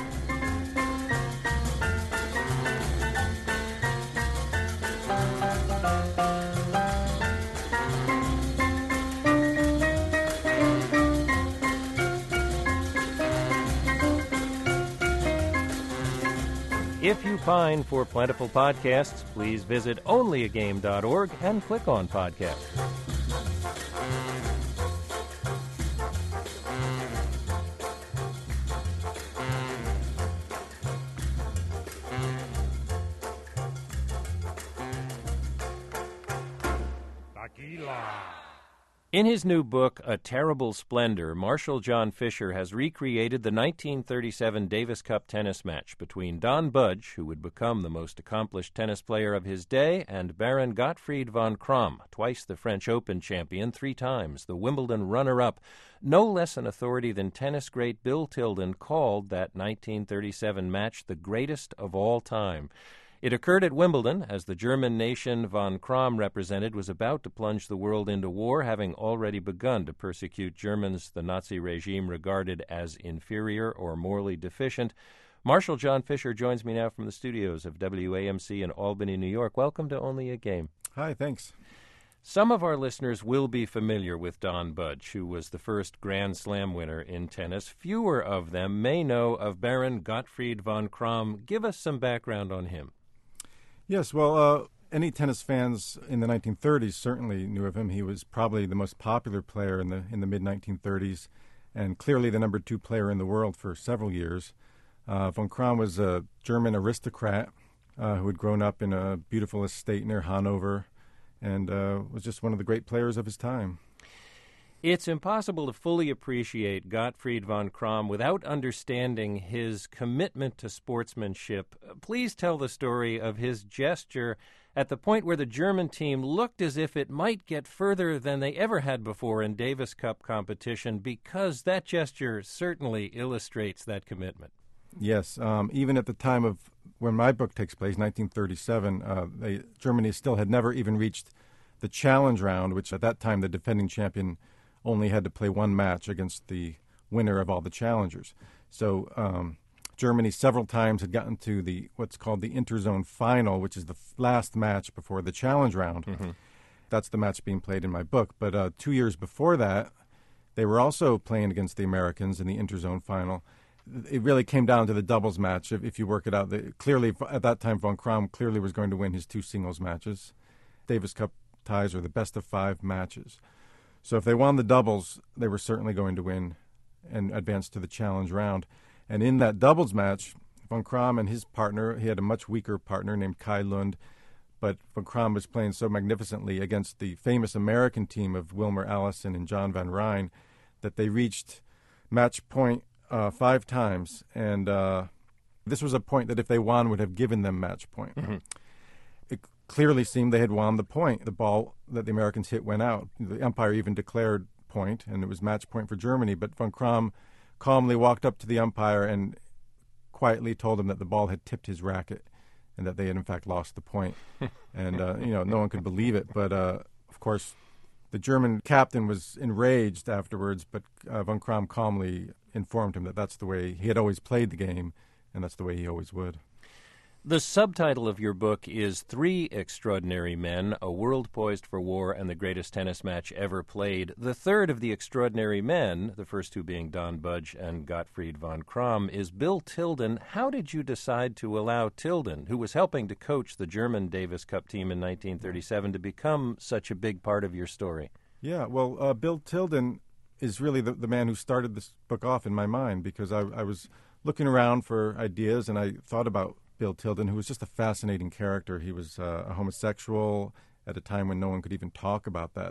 If you pine for plentiful podcasts, please visit only a game dot org and click on podcast. In his new book, A Terrible Splendor, Marshall John Fisher has recreated the nineteen thirty-seven Davis Cup tennis match between Don Budge, who would become the most accomplished tennis player of his day, and Baron Gottfried von Cramm, twice the French Open champion, three times the Wimbledon runner-up. No less an authority than tennis great Bill Tilden called that nineteen thirty-seven match the greatest of all time. It occurred at Wimbledon as the German nation von Cramm represented was about to plunge the world into war, having already begun to persecute Germans the Nazi regime regarded as inferior or morally deficient. Marshall John Fisher joins me now from the studios of W A M C in Albany, New York. Welcome to Only a Game. Hi, thanks. Some of our listeners will be familiar with Don Budge, who was the first Grand Slam winner in tennis. Fewer of them may know of Baron Gottfried von Cramm. Give us some background on him. Yes, well, uh, any tennis fans in the nineteen thirties certainly knew of him. He was probably the most popular player in the in the mid nineteen thirties, and clearly the number two player in the world for several years. Uh, von Cramm was a German aristocrat uh, who had grown up in a beautiful estate near Hanover, and uh, was just one of the great players of his time. It's impossible to fully appreciate Gottfried von Cramm without understanding his commitment to sportsmanship. Please tell the story of his gesture at the point where the German team looked as if it might get further than they ever had before in Davis Cup competition, because that gesture certainly illustrates that commitment. Yes, um, even at the time of when my book takes place, nineteen thirty-seven, uh, they, Germany still had never even reached the challenge round, which at that time the defending champion only had to play one match against the winner of all the challengers. So um, Germany several times had gotten to the what's called the interzone final, which is the f- last match before the challenge round. Mm-hmm. That's the match being played in my book. But uh, two years before that, they were also playing against the Americans in the interzone final. It really came down to the doubles match. If, if you work it out, the, clearly at that time, von Cramm clearly was going to win his two singles matches. Davis Cup ties are the best of five matches. So if they won the doubles, they were certainly going to win and advance to the challenge round. And in that doubles match, von Cramm and his partner, he had a much weaker partner named Kai Lund, but von Cramm was playing so magnificently against the famous American team of Wilmer Allison and John Van Ryn that they reached match point uh, five times. And uh, this was a point that if they won would have given them match point. Mm-hmm. It clearly seemed they had won the point. The ball that the Americans hit went out. The umpire even declared point, and it was match point for Germany. But von Cramm calmly walked up to the umpire and quietly told him that the ball had tipped his racket and that they had, in fact, lost the point. And, uh, you know, no one could believe it. But, uh, of course, the German captain was enraged afterwards, but uh, von Cramm calmly informed him that that's the way he had always played the game, and that's the way he always would. The subtitle of your book is Three Extraordinary Men, A World Poised for War and the Greatest Tennis Match Ever Played. The third of the extraordinary men, the first two being Don Budge and Gottfried von Cramm, is Bill Tilden. How did you decide to allow Tilden, who was helping to coach the German Davis Cup team in nineteen thirty-seven, to become such a big part of your story? Yeah, well, uh, Bill Tilden is really the, the man who started this book off in my mind, because I, I was looking around for ideas and I thought about Bill Tilden, who was just a fascinating character. He was uh, a homosexual at a time when no one could even talk about that.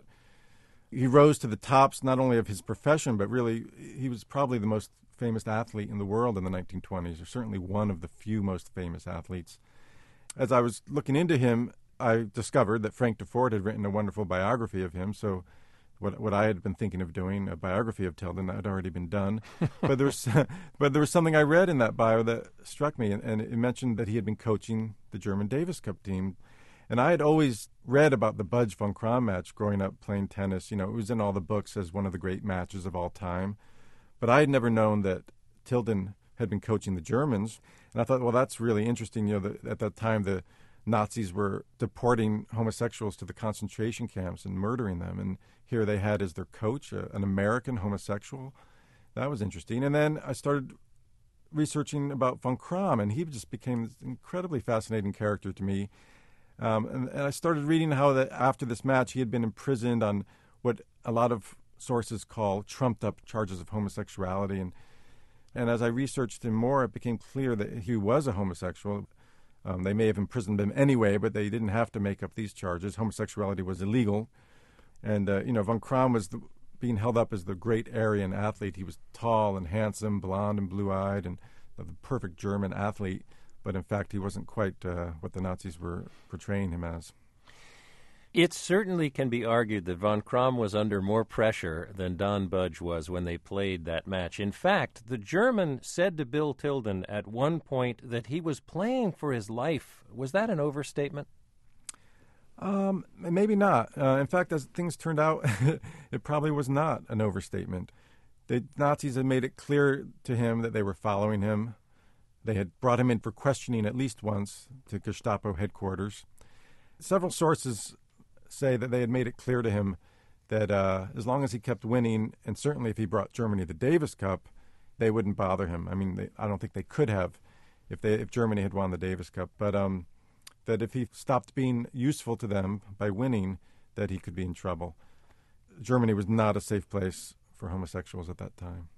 He rose to the tops not only of his profession, but really he was probably the most famous athlete in the world in the nineteen twenties, or certainly one of the few most famous athletes. As I was looking into him, I discovered that Frank Defort had written a wonderful biography of him, so What what I had been thinking of doing, a biography of Tilden, that had already been done. but there was but there was something I read in that bio that struck me, and, and it mentioned that he had been coaching the German Davis Cup team. And I had always read about the Budge von Cramm match growing up playing tennis. You know, it was in all the books as one of the great matches of all time. But I had never known that Tilden had been coaching the Germans. And I thought, well, that's really interesting. You know, the, at that time, the Nazis were deporting homosexuals to the concentration camps and murdering them. And here they had as their coach a, an American homosexual. That was interesting. And then I started researching about von Cramm, and he just became this incredibly fascinating character to me. Um, and, and I started reading how that after this match he had been imprisoned on what a lot of sources call trumped-up charges of homosexuality. And, and as I researched him more, it became clear that he was a homosexual. Um, they may have imprisoned him anyway, but they didn't have to make up these charges. Homosexuality was illegal. And, uh, you know, von Cramm was the, being held up as the great Aryan athlete. He was tall and handsome, blonde and blue-eyed, and the perfect German athlete. But, in fact, he wasn't quite uh, what the Nazis were portraying him as. It certainly can be argued that von Cramm was under more pressure than Don Budge was when they played that match. In fact, the German said to Bill Tilden at one point that he was playing for his life. Was that an overstatement? Um, maybe not. Uh, in fact, as things turned out, it probably was not an overstatement. The Nazis had made it clear to him that they were following him. They had brought him in for questioning at least once to Gestapo headquarters. Several sources say that they had made it clear to him that uh, as long as he kept winning, and certainly if he brought Germany the Davis Cup, they wouldn't bother him. I mean, they, I don't think they could have if they if Germany had won the Davis Cup. But um, that if he stopped being useful to them by winning, that he could be in trouble. Germany was not a safe place for homosexuals at that time.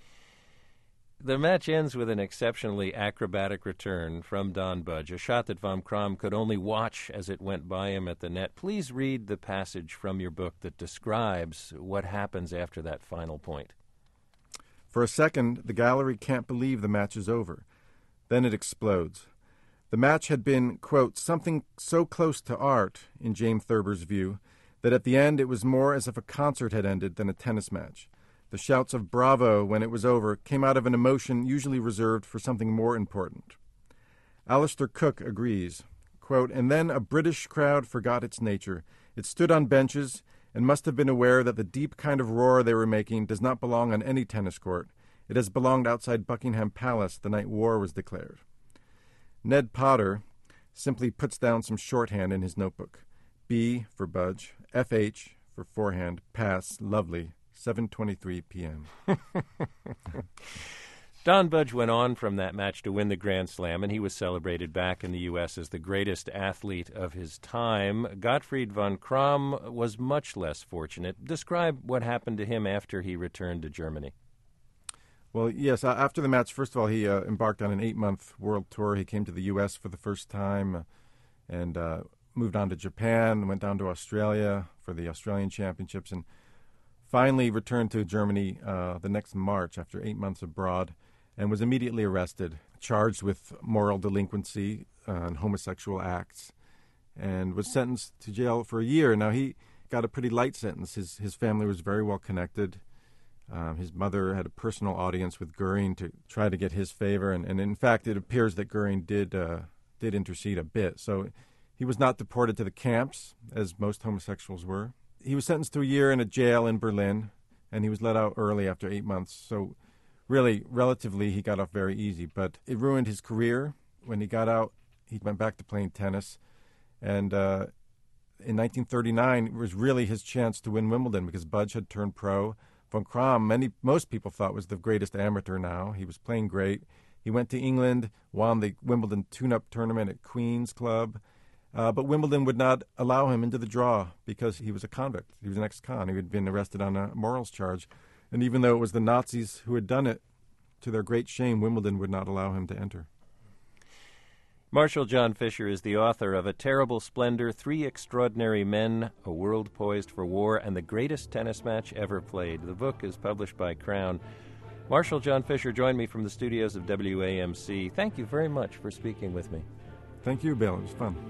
The match ends with an exceptionally acrobatic return from Don Budge, a shot that von Cramm could only watch as it went by him at the net. Please read the passage from your book that describes what happens after that final point. For a second, the gallery can't believe the match is over. Then it explodes. The match had been, quote, something so close to art, in James Thurber's view, that at the end it was more as if a concert had ended than a tennis match. The shouts of bravo when it was over came out of an emotion usually reserved for something more important. Alistair Cook agrees, quote, and then a British crowd forgot its nature. It stood on benches and must have been aware that the deep kind of roar they were making does not belong on any tennis court. It has belonged outside Buckingham Palace the night war was declared. Ned Potter simply puts down some shorthand in his notebook. B for Budge, F H for forehand, pass, lovely, seven twenty-three p.m. Don Budge went on from that match to win the Grand Slam, and he was celebrated back in the U S as the greatest athlete of his time. Gottfried von Cramm was much less fortunate. Describe what happened to him after he returned to Germany. Well, yes, uh, after the match, first of all, he uh, embarked on an eight-month world tour. He came to the U S for the first time uh, and uh, moved on to Japan, went down to Australia for the Australian Championships, and finally returned to Germany uh, the next March after eight months abroad, and was immediately arrested, charged with moral delinquency uh, and homosexual acts, and was sentenced to jail for a year. Now, he got a pretty light sentence. His, his family was very well connected. Um, his mother had a personal audience with Goering to try to get his favor, and, and in fact, it appears that Goering did uh, did intercede a bit. So he was not deported to the camps, as most homosexuals were. He was sentenced to a year in a jail in Berlin, and he was let out early after eight months. So really, relatively, he got off very easy. But it ruined his career. When he got out, he went back to playing tennis. And uh, in nineteen thirty-nine, it was really his chance to win Wimbledon because Budge had turned pro. Von Crom, many, most people thought was the greatest amateur now. He was playing great. He went to England, won the Wimbledon tune-up tournament at Queen's Club. Uh, but Wimbledon would not allow him into the draw because he was a convict. He was an ex-con. He had been arrested on a morals charge. And even though it was the Nazis who had done it, to their great shame, Wimbledon would not allow him to enter. Marshall John Fisher is the author of A Terrible Splendor, Three Extraordinary Men, A World Poised for War, and the Greatest Tennis Match Ever Played. The book is published by Crown. Marshall John Fisher joined me from the studios of W A M C. Thank you very much for speaking with me. Thank you, Bill. It was fun.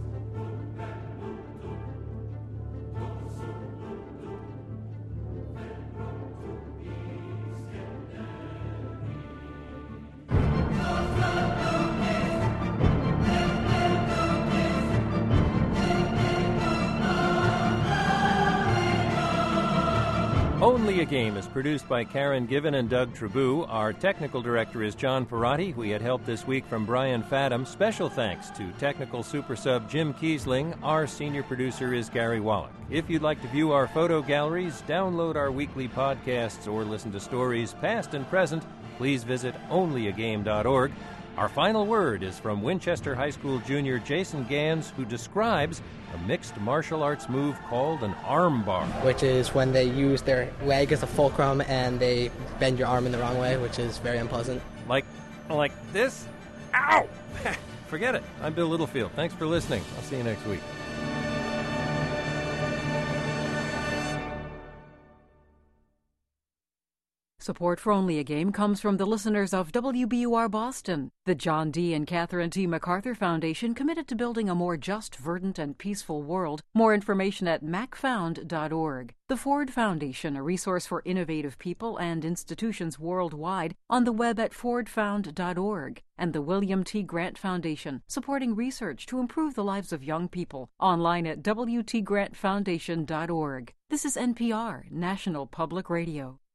Only a Game is produced by Karen Given and Doug Trabou. Our technical director is John Perotti. We had help this week from Brian Fadam. Special thanks to technical super sub Jim Kiesling. Our senior producer is Gary Wallach. If you'd like to view our photo galleries, download our weekly podcasts, or listen to stories past and present, please visit only a game dot org. Our final word is from Winchester High School junior Jason Gans, who describes a mixed martial arts move called an arm bar. Which is when they use their leg as a fulcrum and they bend your arm in the wrong way, which is very unpleasant. Like, like this? Ow! Forget it. I'm Bill Littlefield. Thanks for listening. I'll see you next week. Support for Only a Game comes from the listeners of W B U R Boston, the John D. and Catherine T. MacArthur Foundation, committed to building a more just, verdant, and peaceful world. More information at mac found dot org. The Ford Foundation, a resource for innovative people and institutions worldwide, on the web at ford found dot org. And the William T. Grant Foundation, supporting research to improve the lives of young people, online at w t grant foundation dot org. This is N P R, National Public Radio.